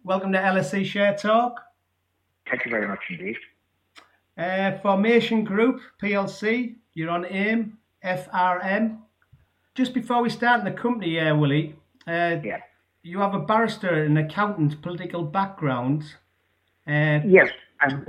Welcome to LSE Share Talk. Thank you very much indeed. Formation Group PLC, you're on AIM, FRM. Just before we start in the company, Willie, you have a barrister, an accountant, political background. Yes, I'm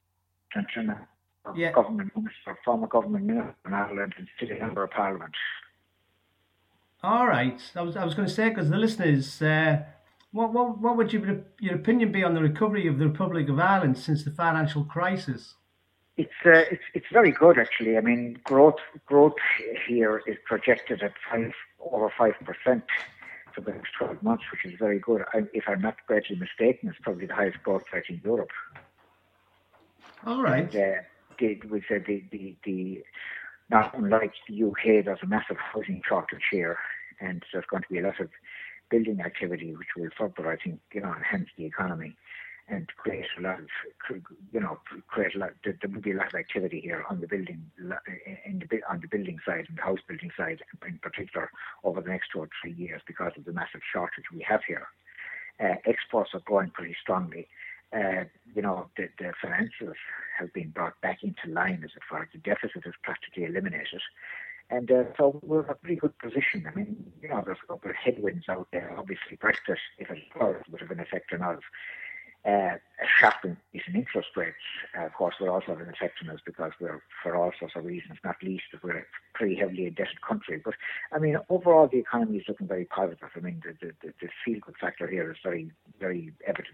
government minister, former government minister in Ireland and city member of Parliament. All right. I was going to say, because the listeners, what would your opinion be on the recovery of the Republic of Ireland since the financial crisis? It's very good actually. I mean, growth here is projected at over 5% for the next 12 months, which is very good. If I'm not greatly mistaken, it's probably the highest growth rate in Europe. All right. And, we said not unlike the UK, there's a massive housing shortage here, and there's going to be a lot of building activity, which will further, I think, enhance the economy and create a lot of, there will be a lot of activity here on the building, on the building side and the house building side, in particular, over the next 2 or 3 years because of the massive shortage we have here. Exports are growing pretty strongly. The financials have been brought back into line, as it were. The deficit is practically eliminated. And so we're in a pretty good position. I mean, there's a couple of headwinds out there. Obviously, Brexit, if it occurs, would have an effect on us. A sharp increase in interest rates, of course, will also have an effect on us because we're, for all sorts of reasons, not least that we're a pretty heavily indebted country. But, I mean, overall, the economy is looking very positive. I mean, the feel-good factor here is very, very evident.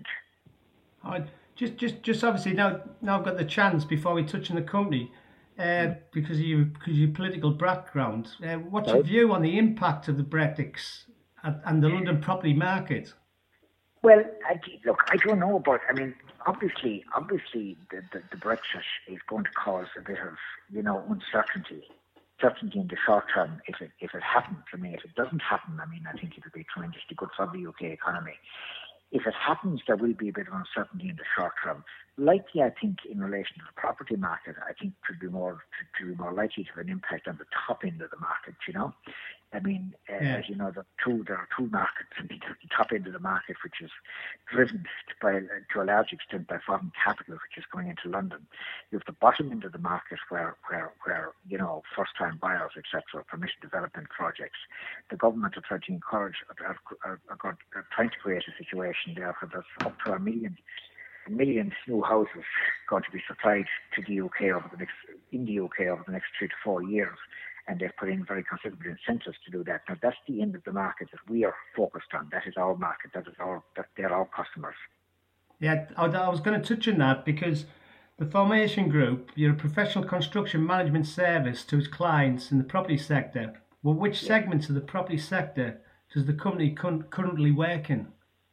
Just obviously now I've got the chance before we touch on the company, because of your political background. What's your view on the impact of the Brexit and the London property market? Well, look, I don't know, but I mean, obviously, the Brexit is going to cause a bit of, uncertainty in the short term. If it happens, I mean, if it doesn't happen, I mean, I think it will be tremendously good for the UK economy. If it happens, there will be a bit of uncertainty in the short term. Likely, I think, in relation to the property market, I think to be more likely to have an impact on the top end of the market. I mean, as you know, there are two markets. I mean, the top end of the market, which is driven to a large extent by foreign capital, which is going into London. You have the bottom end of the market where first-time buyers, etc., permission development projects. The government are trying to encourage, are trying to create a situation there where there's up to a million new houses going to be supplied to the UK over the next 3 to 4 years. And they've put in very considerable incentives to do that. Now, that's the end of the market that we are focused on. That is our market. They're our customers. Yeah, I was going to touch on that because the Formation Group, you're a professional construction management service to its clients in the property sector. Well, which segments of the property sector does the company currently work in?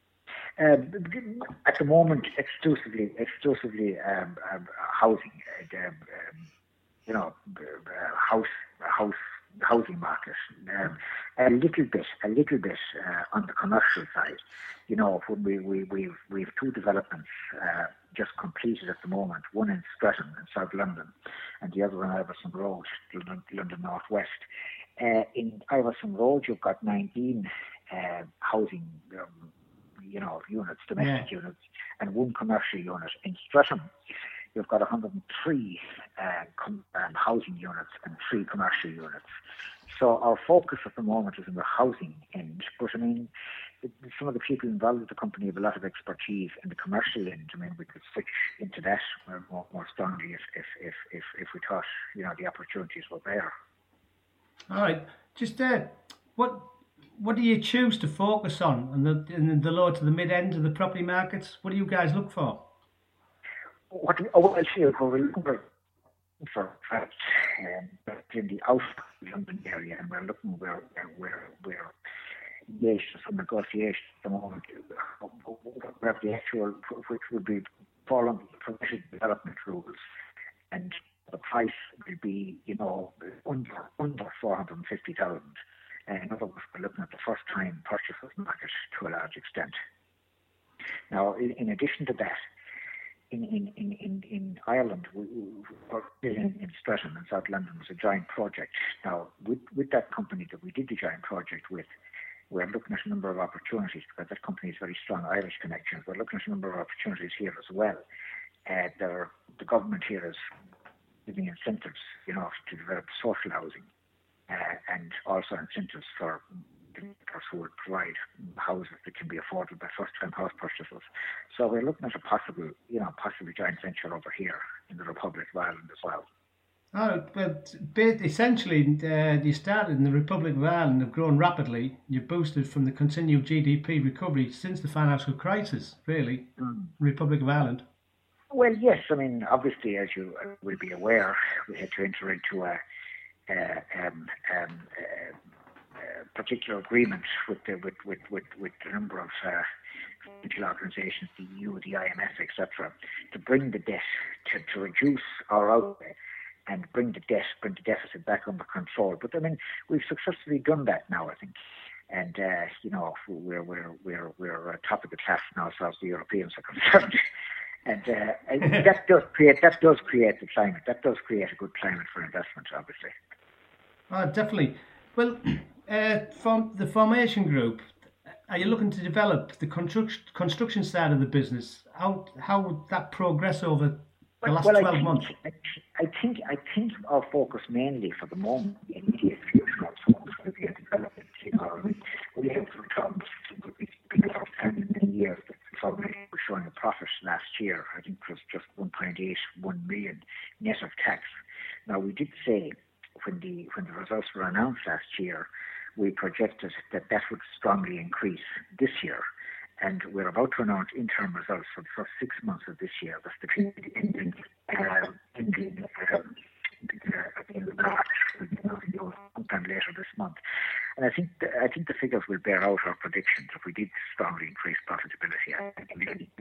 At the moment, exclusively housing. Housing market. A little bit on the commercial side. When we've 2 developments just completed at the moment. One in Streatham in South London, and the other on Iverson Road, London Northwest. In Iverson Road, you've got 19 housing, units, domestic units, and 1 commercial unit. In Streatham, you've got 103 housing units and 3 commercial units. So our focus at the moment is on the housing end. But I mean, some of the people involved with the company have a lot of expertise in the commercial end. I mean, we could switch into that more strongly if we thought, the opportunities were there. All right. Just what do you choose to focus on in the low to the mid end of the property markets? What do you guys look for? We're looking for flats in the outer London area, and we're looking where engaged in some negotiations at the moment, where the actual, which would be fall under the permission development rules, and the price will be, under 450,000. In other words, we're looking at the first-time purchasers market to a large extent. Now, in addition to that, in Ireland, we're in Streatham in South London was a joint project. Now, with that company that we did the joint project with, we're looking at a number of opportunities because that company has very strong Irish connections. We're looking at a number of opportunities here as well. The government here is giving incentives, to develop social housing, and also incentives for developers who would provide houses that can be afforded by first-time house purchasers. So we're looking at a possible joint venture over here in the Republic of Ireland as well. Oh, but essentially, you started in the Republic of Ireland, have grown rapidly. You've boosted from the continued GDP recovery since the financial crisis, really, Republic of Ireland. Well, yes. I mean, obviously, as you will be aware, we had to enter into a particular agreement with a number of financial organisations, the EU, the IMF, etc., to bring the debt to reduce our outlay and bring the deficit back under control. But I mean, we've successfully done that now, I think. And we're top of the class now, as far as the Europeans are concerned. And that does create the climate. That does create a good climate for investment, obviously. Definitely. Well, from the Formation Group, are you looking to develop the construction side of the business? How would that progress over the last 12 months? I think our focus mainly for the moment, the immediate future, will be development. We have returned in many years. We're showing a profit last year. I think it was just 1.81 million net of tax. Now, we did say when the results were announced last year, we projected that would strongly increase this year. And we're about to announce interim results for the first 6 months of this year. That's the period ending at the end of March, sometime later this month. And I think the figures will bear out our predictions. If we did strongly increase profitability, I think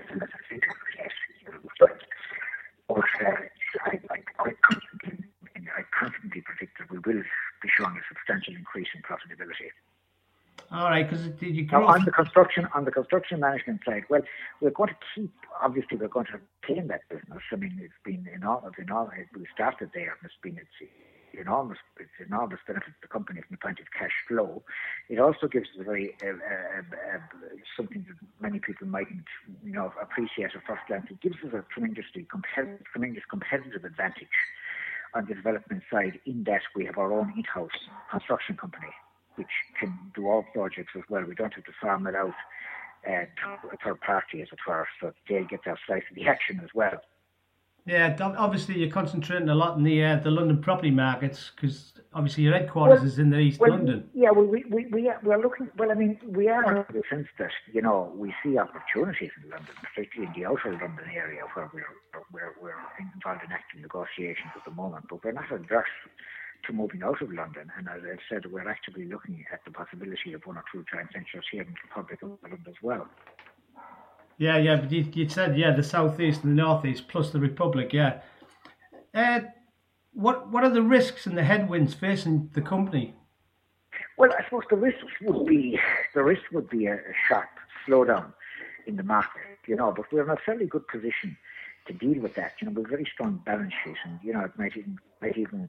I confidently predict that we will be showing a substantial increase in profitability. All right, because on the construction management side, well, we're going to retain that business. I mean, it's been enormous. We started there, and it's enormous benefit to the company from the point of cash flow. It also gives us a very something that many people mightn't appreciate at first glance. It gives us a tremendous competitive advantage on the development side, in that we have our own in-house construction company, which can do all projects as well. We don't have to farm it out to a third party, as it were, so they'll get their slice of the action as well. Yeah, obviously you're concentrating a lot in the London property markets, because obviously your headquarters is in the East London. Yeah, well, we're looking. Well, I mean, we are in the sense that we see opportunities in London, particularly in the outer London area, where we're involved in active negotiations at the moment. But we're not adverse to moving out of London, and as I've said, we're actively looking at the possibility of one or two joint ventures here in the Republic of Ireland as well. Yeah, but you said, the southeast and the northeast plus the Republic, yeah. What are the risks and the headwinds facing the company? Well, I suppose the risk would be a sharp slowdown in the market, but we're in a fairly good position to deal with that. We're a very strong balance sheet, and it might even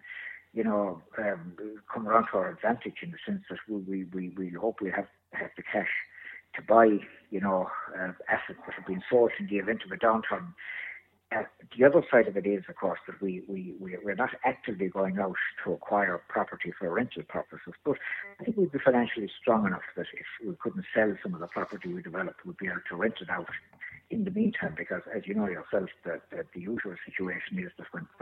come around to our advantage, in the sense that we hope we have the cash to buy, assets that have been sold in the event of a downturn. The other side of it is, of course, that we're not actively going out to acquire property for rental purposes, but I think we'd be financially strong enough that if we couldn't sell some of the property we developed, we'd be able to rent it out in the meantime, because, as you know yourself, that the usual situation is that when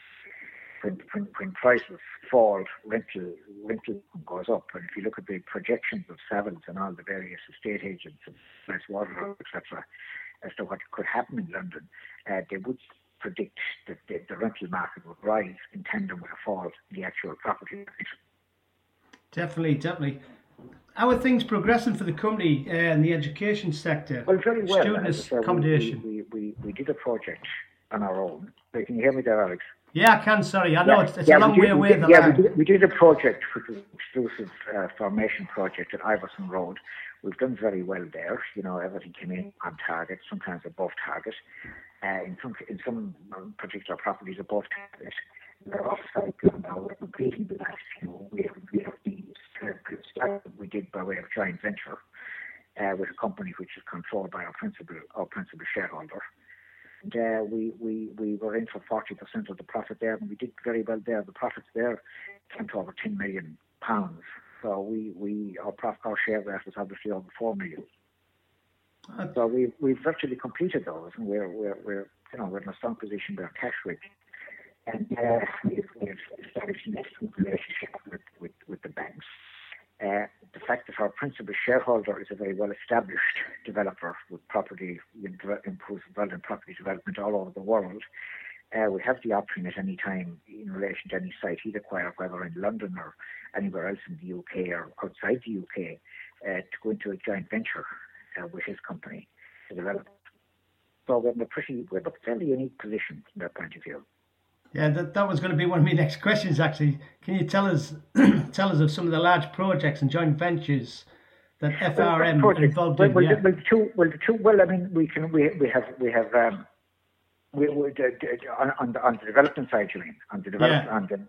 prices fall, rental goes up. And if you look at the projections of Savills and all the various estate agents and Price Waterhouse, etc., as to what could happen in London, they would predict that the rental market would rise in tandem with a fall in the actual property market. Definitely. How are things progressing for the company in the education sector? Well, very well. Student accommodation. We did a project on our own. Can you hear me there, Alex? Yeah, I can, sorry. I know it's a long way away. We did a project, which was an exclusive formation project at Iverson Road. We've done very well there. Everything came in on target, sometimes above target. In some particular properties, above target. We're offside now. We're completing the last few. We have the we did by way of joint venture with a company which is controlled by our principal shareholder. And we were in for 40% of the profit there, and we did very well there. The profits there came to over £10 million. So our share of that was obviously over 4 million. So we've virtually completed those, and we're in a strong position. We're cash rich, and we've established an excellent relationship with the banks. The fact that our principal shareholder is a very well-established developer with property involved in property development all over the world, we have the option at any time in relation to any site he'd acquire, whether in London or anywhere else in the UK or outside the UK, to go into a joint venture with his company to develop. So we're in a fairly unique position from that point of view. Yeah, that was going to be one of my next questions, actually. Can you tell us of some of the large projects and joint ventures that FRM are involved in? Well, I mean, we have on the development side, you mean? On the development,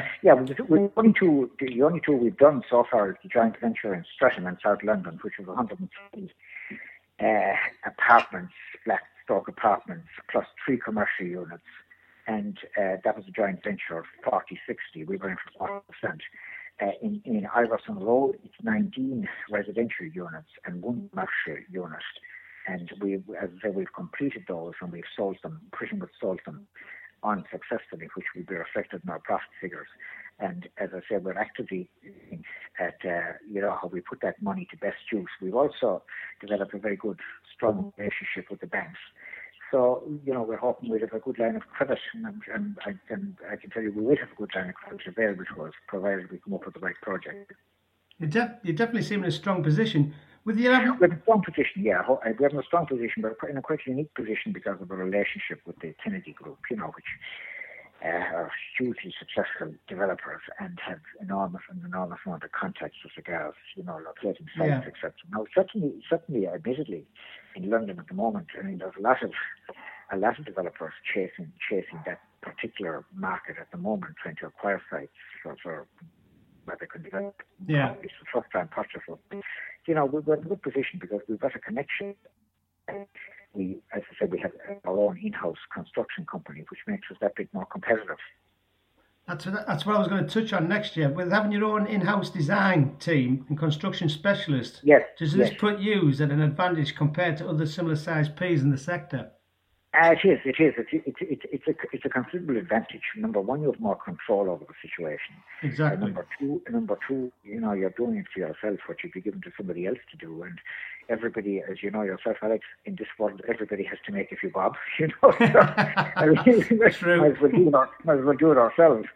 the only two we've done so far is the joint venture in Streatham in South London, which was 150 apartments, flat-stock apartments, plus 3 commercial units. And that was a joint venture of 40-60. We were in for 40%. In Iverson Road, it's 19 residential units and 1 commercial unit. And as I said, we've completed those, and we've pretty much sold them unsuccessfully, which will be reflected in our profit figures. And as I said, we're actively looking at how we put that money to best use. We've also developed a very good, strong relationship with the banks. So, we're hoping we'll have a good line of credit, and I can tell you we will have a good line of credit available to us, provided we come up with the right project. You definitely seem in a strong position. We're in a strong position, yeah. We're in a strong position, but in a quite unique position because of our relationship with the Kennedy Group, which are hugely successful developers and have an enormous amount of contacts with regards, locating sites, etc. Now, certainly, admittedly, in London at the moment, I mean, there's a lot of developers chasing that particular market at the moment, trying to acquire sites for where they can develop. It's the first time purchaser. We're in a good position because we've got a connection. As I said, we have our own in-house construction company, which makes us that bit more competitive. That's what I was going to touch on next year. With having your own in-house design team and construction specialist, does this put you at an advantage compared to other similar-sized Ps in the sector? It is. It's a considerable advantage. Number one, you have more control over the situation. Exactly. Number two, you're doing it for yourself, what you'd be given to somebody else to do. And everybody, as you know yourself, Alex, in this world, everybody has to make a few bob. So, True. Might as well do it ourselves.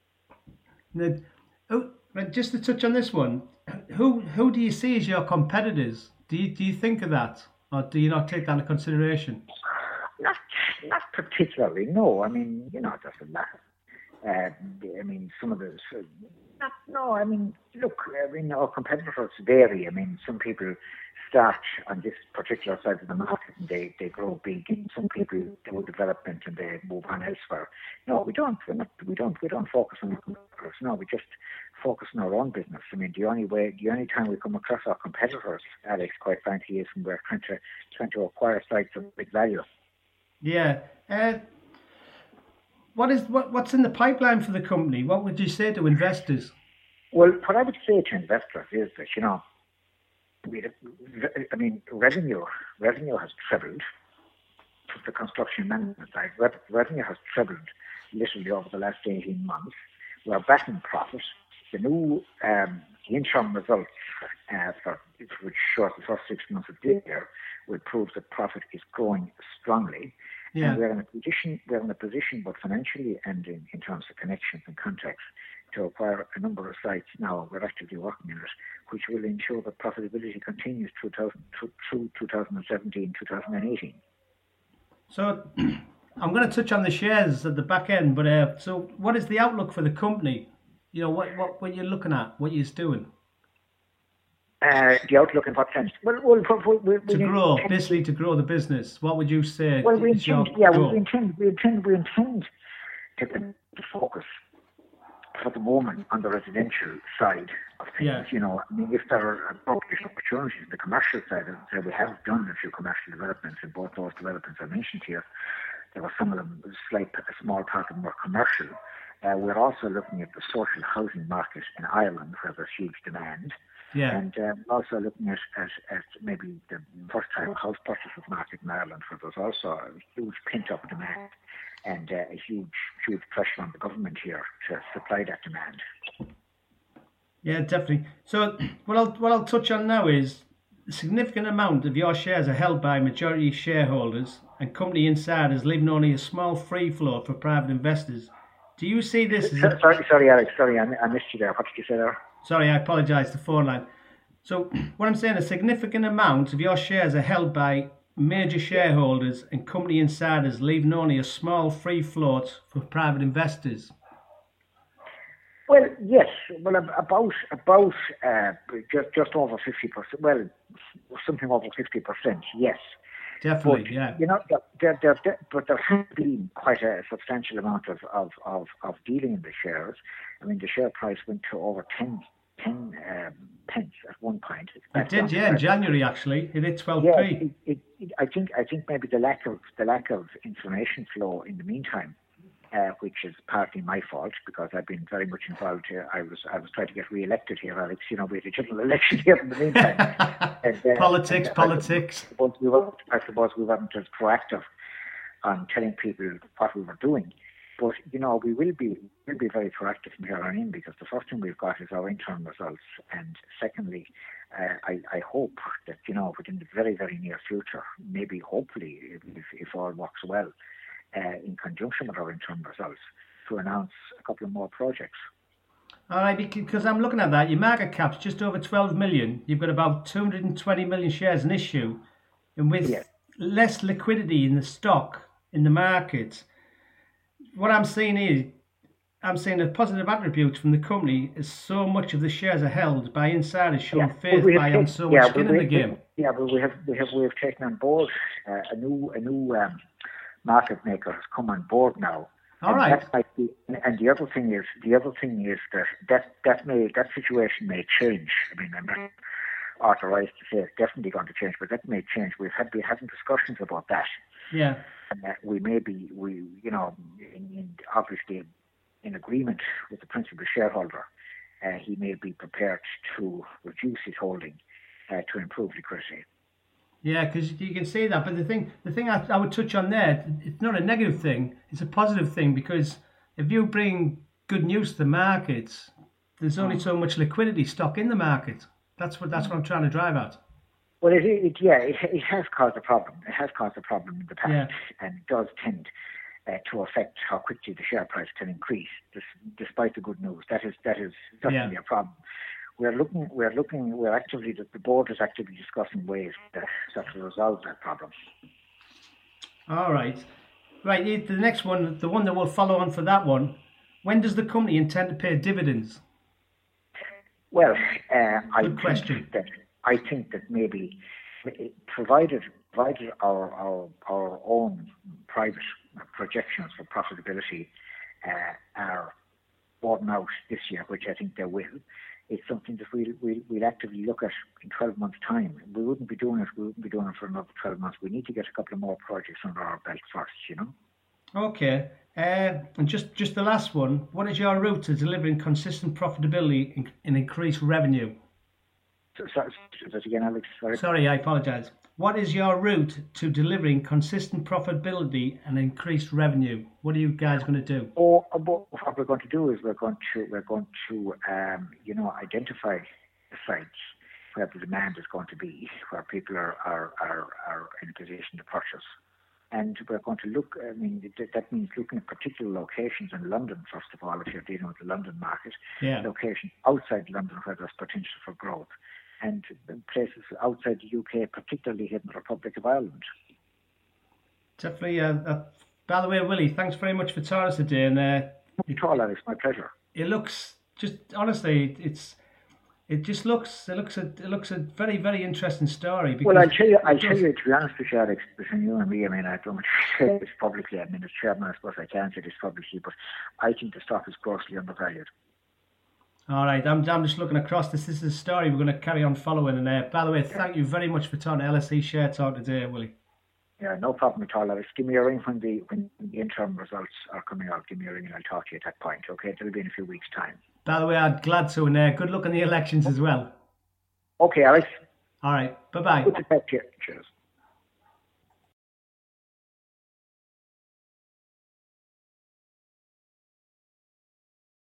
Just to touch on this one, who do you see as your competitors? Do you think of that, or do you not take that into consideration? Not particularly, no. I mean, it doesn't matter. I mean, some of those. No, I mean, look, our competitors vary. I mean, some people start on this particular side of the market and they grow big, and some people do development and they move on elsewhere. No, we don't. We don't focus on competitors. No, we just focus on our own business. I mean, the only time we come across our competitors, Alex, quite frankly, is when we're trying to acquire sites of big value. Yeah. What's in the pipeline for the company? What would you say to investors? Well, what I would say to investors is that, revenue has trebled. The construction management side, revenue has trebled literally over the last 18 months. We're back in profit. The new interim results, which shows the first 6 months of this year, will prove that profit is growing strongly. Yeah. And we're in a position, both financially and in terms of connections and contracts, to acquire a number of sites now. We're actively working on it, which will ensure that profitability continues through 2017, 2018. So I'm going to touch on the shares at the back end, but so what is the outlook for the company? What you're looking at, what you're doing? The outlook in what sense? Well, to grow the business. What would you say? Well, we intend to focus for the moment on the residential side of things. Yeah. You know, I mean, if there are appropriate opportunities on the commercial side, so we have done a few commercial developments, and both those developments I mentioned here, there were some of them, a small part of them were commercial. We're also looking at the social housing market in Ireland, where there's huge demand. Yeah. And also looking at maybe the first-time house purchases market in Ireland, where there's also a huge pent-up demand and a huge pressure on the government here to supply that demand. Yeah, definitely. So what I'll touch on now is a significant amount of your shares are held by majority shareholders and company insiders, leaving only a small free float for private investors. Do you see this as Sorry, Alex. Sorry, I missed you there. What did you say there? Sorry, I apologise, the phone line. So what I'm saying, a significant amount of your shares are held by major shareholders and company insiders, leaving only a small free float for private investors. Well, yes. Well, about just over 50%. Well, something over 50%. Yes. Definitely, but, yeah. You know, but there has been quite a substantial amount of dealing in the shares. I mean, the share price went to over 10 pence at one point. It did, yeah, in January actually. It hit 12p. Yeah, I think maybe the lack of information flow in the meantime, which is partly my fault because I've been very much involved here. I was trying to get re-elected here, Alex. You know, we had a general election here in the meantime. Politics. I suppose we weren't as proactive on telling people what we were doing. But, you know, we will be very proactive from here on in, because the first thing we've got is our interim results. And secondly, I hope that, you know, within the very, very near future, maybe hopefully, if all works well, in conjunction with our interim results, to announce a couple of more projects. All right, because I'm looking at that. Your market cap's just over 12 million. You've got about 220 million shares in issue. And with less liquidity in the stock, in the market, what I'm seeing a positive attribute from the company is so much of the shares are held by insiders showing faith by having so much skin in the game. Yeah, but we have taken on board a new market maker has come on board now. All right. That might be, and the other thing is that situation may change. I mean, I'm not authorized to say it's definitely going to change, but that may change. We've been having discussions about that. Yeah. And we may be, obviously in agreement with the principal shareholder, he may be prepared to reduce his holding to improve liquidity. Yeah, because you can see that. But the thing I would touch on there, it's not a negative thing. It's a positive thing, because if you bring good news to the markets, there's only so much liquidity stock in the market. That's what I'm trying to drive at. Well, it has caused a problem. It has caused a problem in the past, and it does tend to affect how quickly the share price can increase, despite the good news. That is certainly a problem. The board is actively discussing ways to resolve that problem. All right. Right, the next one, the one that will follow on for that one, when does the company intend to pay dividends? Well, I think that maybe, provided our own private projections for profitability are borne out this year, which I think they will, it's something that we'll actively look at in 12 months' time. We wouldn't be doing it for another 12 months. We need to get a couple of more projects under our belt first, you know. Okay. And just the last one, what is your route to delivering consistent profitability and increased revenue? Sorry, again, Alex. Sorry, I apologise. What is your route to delivering consistent profitability and increased revenue? What are you guys going to do? What we're going to do is we're going to identify the sites where the demand is going to be, where people are in a position to purchase. And we're going to look, that means looking at particular locations in London, first of all, if you're dealing with the London market, locations outside London where there's potential for growth, and places outside the UK, particularly in the Republic of Ireland. Definitely. By the way, Willie, thanks very much for talking to us today. And it's my pleasure. It looks honestly, it looks a very, very interesting story. Well, I'll tell you, to be honest with you, Alex, between you and me, I mean, I don't want to say this publicly. I mean, as chairman, I suppose I can't say this publicly, but I think the stock is grossly undervalued. All right, I'm just looking across this. This is a story we're going to carry on following. And by the way, thank you very much for talking to LSE Share Talk today, Willie. Yeah, no problem at all, Alex. Give me a ring when the interim results are coming out. Give me a ring and I'll talk to you at that point, okay? It'll be in a few weeks' time. By the way, I'm glad to, and good luck in the elections as well. Okay, Alex. All right, bye-bye. Good to talk to you. Cheers.